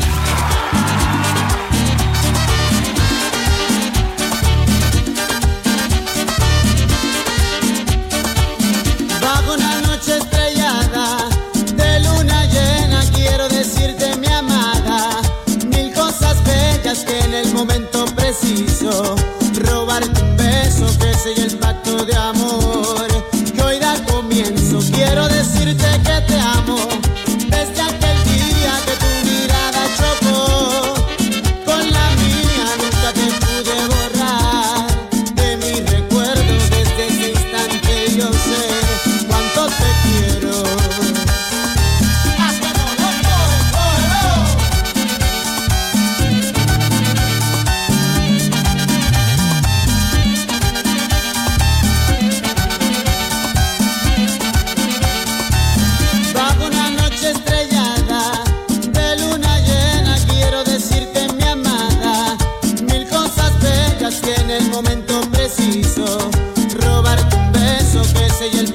Bajo una noche estrellada de luna llena quiero decirte, mi amada, 1000 cosas bellas que en el momento preciso robarte un beso que selle el pacto de amor que hoy da comienzo. Quiero decirte que te amo desde aquel día que tu mirada chocó con la mía. Nunca te pude borrar de mi recuerdo. Desde ese instante yo sé cuánto te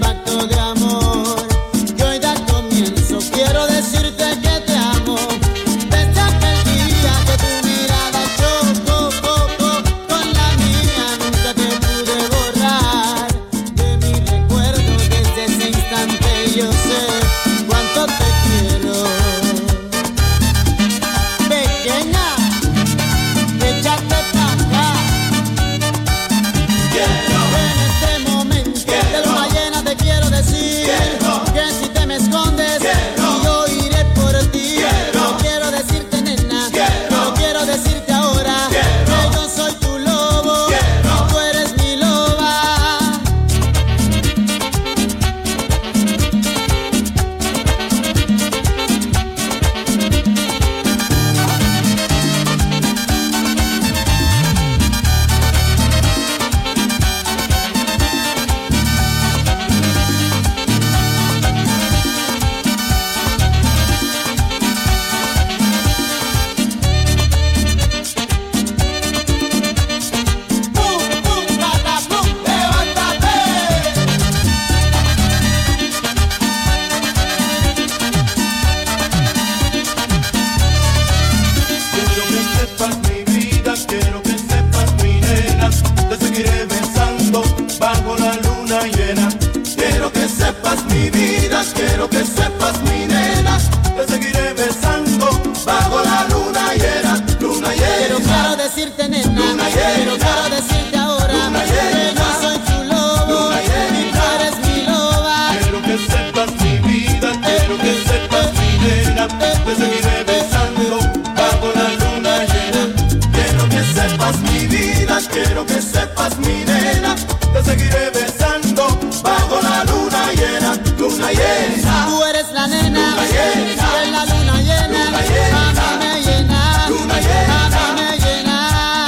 acto de amor. Y hoy da comienzo, quiero decirte que te amo. Desde aquel día que tu mirada chocó con la mía, nunca te pude borrar de mi recuerdo. Desde ese instante yo sé cuánto te quiero. Pequeña, échate pa' acá. En este momento de luna llena te quiero decir que si te me escondes y yo iré por ti. No quiero decirte nena, no quiero decirte ahora que yo soy tu lobo y tú eres mi loba. Quiero que sepas mi vida, quiero que sepas mi nena, te seguiré besando bajo la luna llena. Quiero que sepas mi vida, quiero que sepas mi nena, te seguiré besando bajo la luna llena. Luna llena. Pero quiero decirte nena, pero quiero decirte ahora que yo soy tu lobo y tú eres mi loba. Quiero que sepas mi vida, quiero que sepas mi nena, te seguiré besando bajo la luna llena. Quiero que sepas mi vida, quiero que sepas mi nena, te seguiré besando bajo la luna llena. Luna llena. Tú eres la nena, Luna llena. y en la luna llena, Luna llena. a mí me llena, Luna llena. a mí me llena.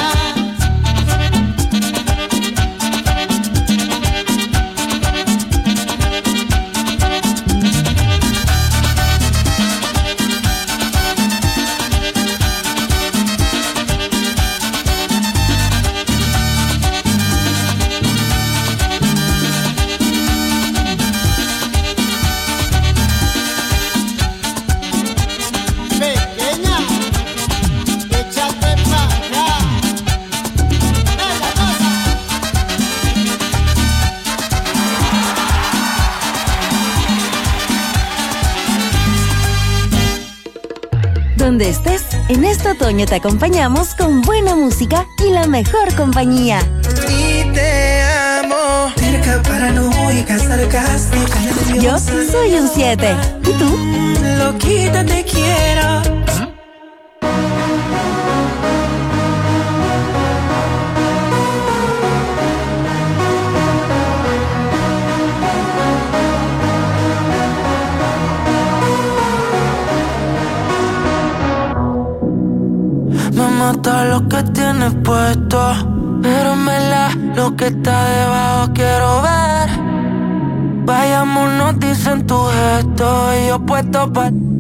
Pequeña, échate pa' acá. Ella cosa. Donde estés, en este otoño te acompañamos con buena música y la mejor compañía. Y te amo. Cerca, paranoica, sarcástica, Yo nerviosa. soy un 7. ¿Y tú? Loquita, te quiero. Me mata lo que tienes puesto, pero en verdad lo que está debajo quiero ver. Vayámonos, dicen tu gesto y yo puesto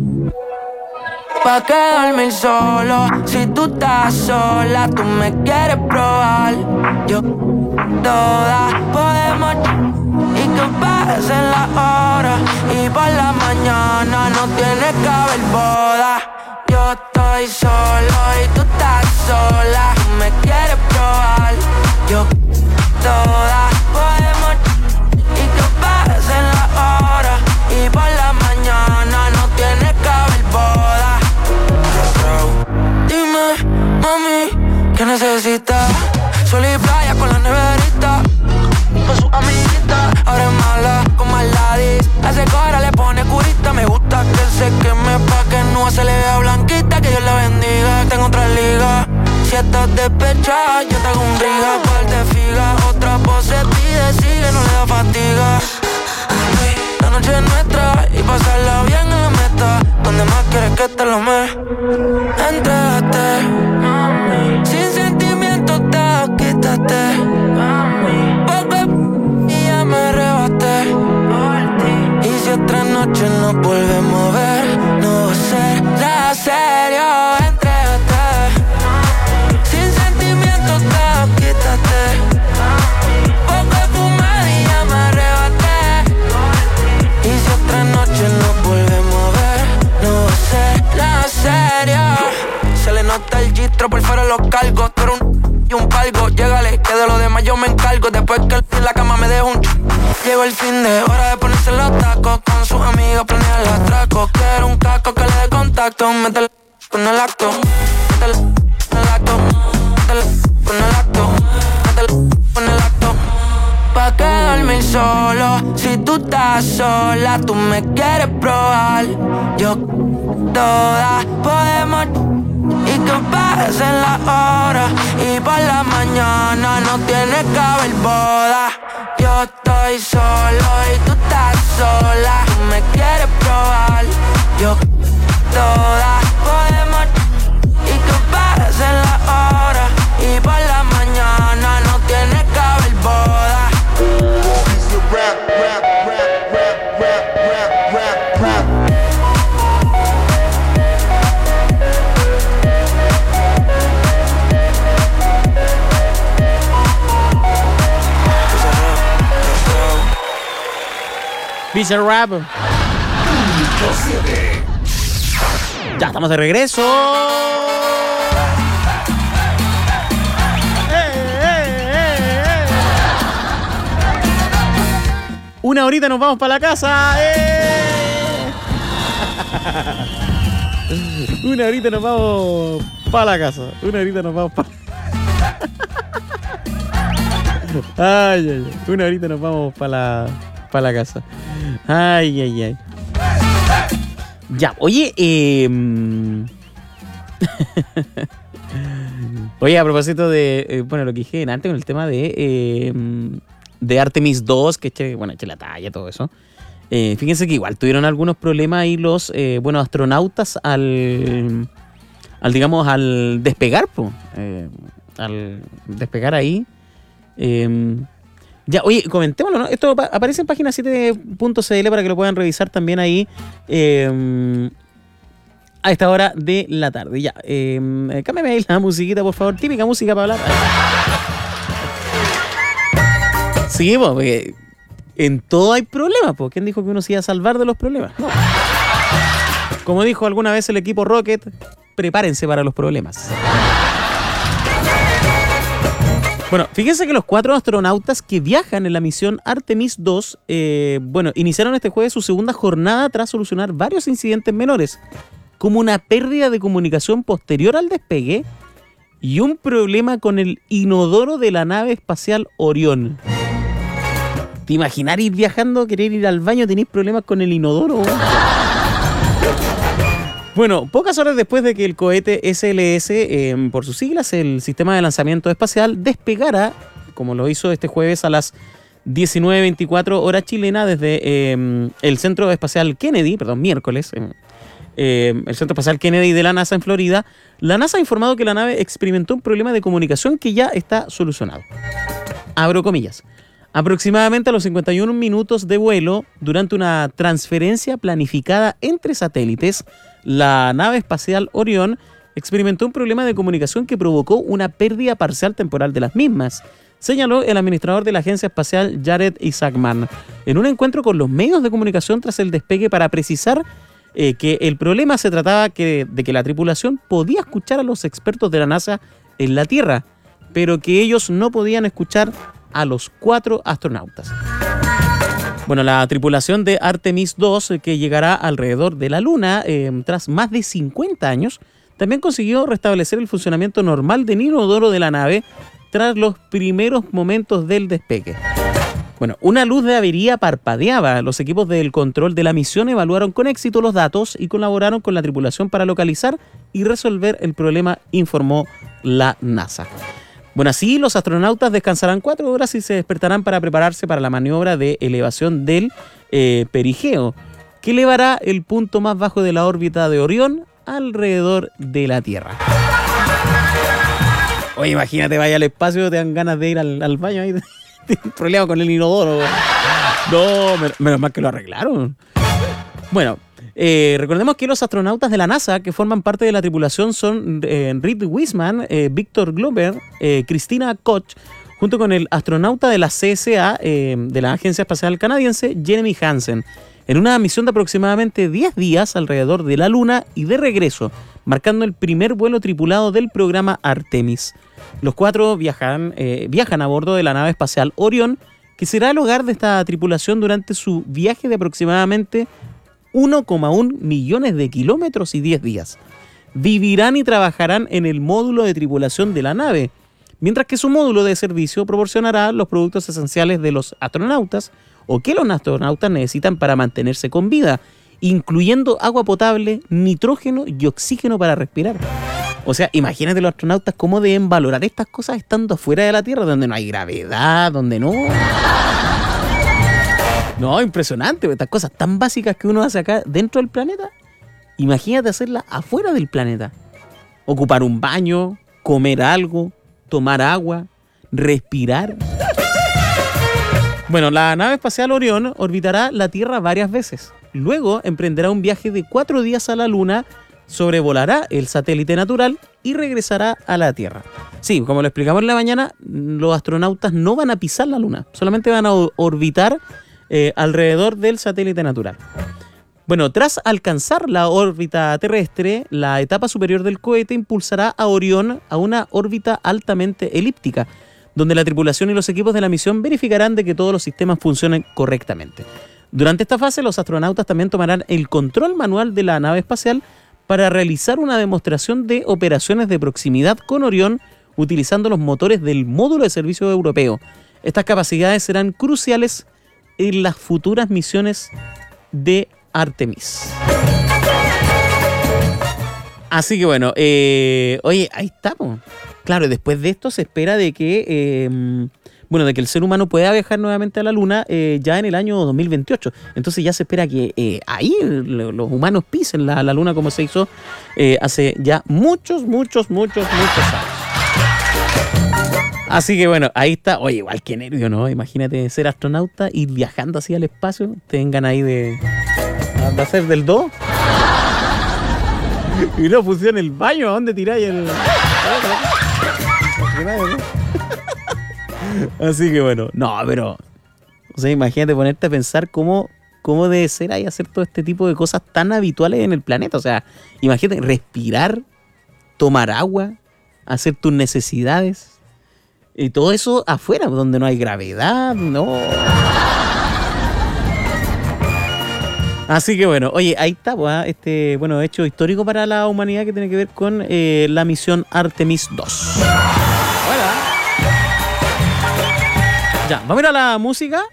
pa' quedarme ir solo. Si tú estás sola, tú me quieres probar. Yo todas podemos y que pasen las horas y por la mañana no tiene que haber boda. Yo estoy solo y tú estás sola, tú me quieres probar. Yo todas podemos y que pasen las horas y por la mañana no tiene que haber boda. Dime, mami, ¿qué necesitas? Sol y playa con la neverita, con su amiguita. Ahora es mala con Maladis, hace cora, le pone curita. Me gusta que se queme pa' que no se le vea blanquita. Que Dios la bendiga, tengo otra liga. Si estás despechada, yo te hago un riga. Par de figa, otra pose pide, sigue, no le da fatiga. La noche es nuestra y pasarla bien en la meta. Donde más quieres que te lo me entrégate, sin sentimientos te quítate. Porque y ya me arrebaté. Y si otra noche nos volvemos a ver, no va a ser nada serio. Entrégate, sin sentimientos te quítate. Porque fumé y ya me arrebaté. dentro, por fuera los cargos. Tú eres y un palco, llégale, que de lo demás yo me encargo. Después que en la cama me dejo un llegó el fin de hora de ponerse los tacos. Con sus amigas planear el atraco. Quiero un casco que le dé contacto. Métele con el acto. Métele con el acto. Métele con el acto. Métele con el acto. Pa' que dormir solo. Si tú estás sola, tú me quieres probar. Yo todas podemos. Y que pasen las horas. Y por la mañana no tiene que haber boda. Yo estoy solo y tú estás sola. Tú me quieres probar. Yo todas podemos. Y que pasen las horas. Y por la mañana no tiene que haber boda. Visa Rap. Ya estamos de regreso. Una horita nos vamos para la casa. Una horita nos vamos para la casa. Una horita nos vamos para... Ay, ay, ay. Una horita nos vamos para la casa. Ay, ay, ay. Ya, oye, oye, a propósito de, bueno, lo que dije antes con el tema de Artemis 2, que eché la talla, todo eso. Fíjense que igual tuvieron algunos problemas ahí los, astronautas al despegar, al despegar ahí. Ya, oye, comentémoslo, ¿no? Esto aparece en página 7.cl para que lo puedan revisar también ahí a esta hora de la tarde. Ya, cámbiame ahí la musiquita, por favor. Típica música para hablar. Sí, porque en todo hay problemas. ¿Quién dijo que uno se iba a salvar de los problemas? No. Como dijo alguna vez el equipo Rocket, prepárense para los problemas. Bueno, fíjense que los 4 astronautas que viajan en la misión Artemis 2, iniciaron este jueves su segunda jornada tras solucionar varios incidentes menores, como una pérdida de comunicación posterior al despegue y un problema con el inodoro de la nave espacial Orión. ¿Te imaginas ir viajando, querer ir al baño, tenéis problemas con el inodoro? Bueno, pocas horas después de que el cohete SLS, por sus siglas, el Sistema de Lanzamiento Espacial, despegara, como lo hizo este jueves a las 19:24 hora chilena desde el Centro Espacial Kennedy, miércoles, el Centro Espacial Kennedy de la NASA en Florida, la NASA ha informado que la nave experimentó un problema de comunicación que ya está solucionado. Abro comillas. Aproximadamente a los 51 minutos de vuelo, durante una transferencia planificada entre satélites, la nave espacial Orión experimentó un problema de comunicación que provocó una pérdida parcial temporal de las mismas, señaló el administrador de la agencia espacial Jared Isaacman en un encuentro con los medios de comunicación tras el despegue, para precisar que el problema se trataba de que la tripulación podía escuchar a los expertos de la NASA en la Tierra, pero que ellos no podían escuchar a los 4 astronautas. Bueno, la tripulación de Artemis 2, que llegará alrededor de la Luna tras más de 50 años, también consiguió restablecer el funcionamiento normal del inodoro de la nave tras los primeros momentos del despegue. Bueno, una luz de avería parpadeaba. Los equipos del control de la misión evaluaron con éxito los datos y colaboraron con la tripulación para localizar y resolver el problema, informó la NASA. Bueno, así los astronautas descansarán 4 horas y se despertarán para prepararse para la maniobra de elevación del perigeo, que elevará el punto más bajo de la órbita de Orión alrededor de la Tierra. Oye, imagínate, vaya al espacio, te dan ganas de ir al baño ahí. Tienes problema con el inodoro. No, menos mal que lo arreglaron. Bueno, recordemos que los astronautas de la NASA que forman parte de la tripulación son Reed Wiseman, Victor Glover, Christina Koch, junto con el astronauta de la CSA, de la Agencia Espacial Canadiense, Jeremy Hansen. en una misión de aproximadamente 10 días alrededor de la Luna y de regreso, marcando el primer vuelo tripulado del programa Artemis. Los 4 viajan a bordo de la nave espacial Orión, que será el hogar de esta tripulación durante su viaje de aproximadamente 1,1 millones de kilómetros y 10 días. Vivirán y trabajarán en el módulo de tripulación de la nave, mientras que su módulo de servicio proporcionará los productos esenciales de los astronautas o que los astronautas necesitan para mantenerse con vida, incluyendo agua potable, nitrógeno y oxígeno para respirar. O sea, imagínate los astronautas cómo deben valorar estas cosas estando afuera de la Tierra, donde no hay gravedad, donde no... No, impresionante, estas cosas tan básicas que uno hace acá dentro del planeta, imagínate hacerlas afuera del planeta. Ocupar un baño, comer algo, tomar agua, respirar. Bueno, la nave espacial Orión orbitará la Tierra varias veces. Luego emprenderá un viaje de 4 días a la Luna, sobrevolará el satélite natural y regresará a la Tierra. Sí, como lo explicamos en la mañana, los astronautas no van a pisar la Luna, solamente van a orbitar alrededor del satélite natural. Bueno, tras alcanzar la órbita terrestre, la etapa superior del cohete impulsará a Orión a una órbita altamente elíptica, donde la tripulación y los equipos de la misión verificarán de que todos los sistemas funcionen correctamente. Durante esta fase, los astronautas también tomarán el control manual de la nave espacial para realizar una demostración de operaciones de proximidad con Orión utilizando los motores del módulo de servicio europeo. Estas capacidades serán cruciales en las futuras misiones de Artemis. Así que bueno, oye, ahí estamos. Claro, después de esto se espera de que de que el ser humano pueda viajar nuevamente a la Luna ya en el año 2028. Entonces ya se espera que ahí los humanos pisen la Luna como se hizo hace ya muchos años. Así que bueno, ahí está. Oye, igual que nervio, ¿no? Imagínate ser astronauta y viajando así al espacio. Tengan ahí de hacer del 2. Y no funciona el baño. ¿A dónde tiráis el...? Así que bueno, no, pero... O sea, imagínate ponerte a pensar cómo debe ser ahí hacer todo este tipo de cosas tan habituales en el planeta. O sea, imagínate respirar, tomar agua, hacer tus necesidades... Y todo eso afuera, donde no hay gravedad, no. Así que bueno, oye, ahí está, este hecho histórico para la humanidad que tiene que ver con la misión Artemis 2. Bueno. Ya, vamos a ir a la música.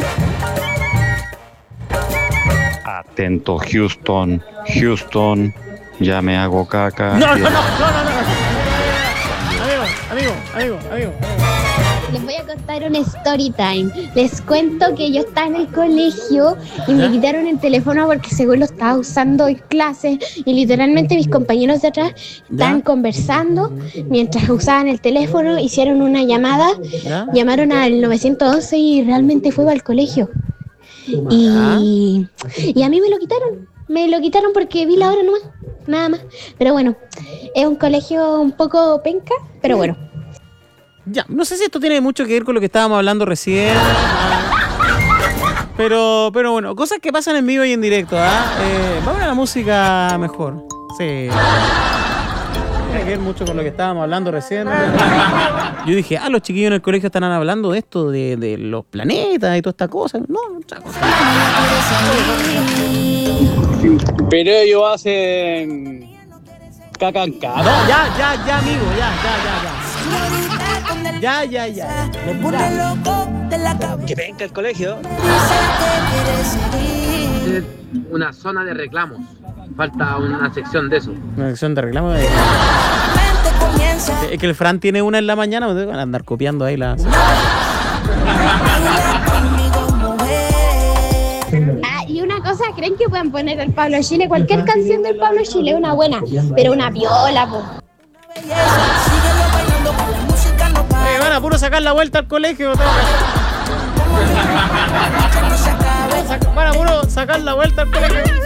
Atento, Houston, ya me hago caca. No. Amigo. Les voy a contar un story time. Les cuento que yo estaba en el colegio y me quitaron el teléfono porque según lo estaba usando en clase y literalmente mis compañeros de atrás estaban conversando mientras usaban el teléfono, hicieron una llamada, llamaron al 911 y realmente fue al colegio. Y a mí me lo quitaron. Me lo quitaron porque vi la hora nomás, nada más. Pero bueno, es un colegio un poco penca, pero bueno. Ya, no sé si esto tiene mucho que ver con lo que estábamos hablando recién. Pero bueno, cosas que pasan en vivo y en directo, vamos a la música mejor. Sí. Tiene que ver mucho con lo que estábamos hablando recién. Yo dije, los chiquillos en el colegio estarán hablando de esto, de los planetas y toda esta cosa. No, otra cosa. Pero ellos hacen caca en caca. No, ya, amigo, ya. Que venga el colegio. Una zona de reclamos. Falta una sección de eso. Una sección de reclamos. Es que el Fran tiene una en la mañana, van a andar copiando ahí las. Y una cosa, ¿creen que puedan poner el Pablo Chile? Cualquier canción del Pablo Chile es una buena, pero una viola, po. Van a puro sacar la vuelta al colegio. Van a puro sacar la vuelta al colegio.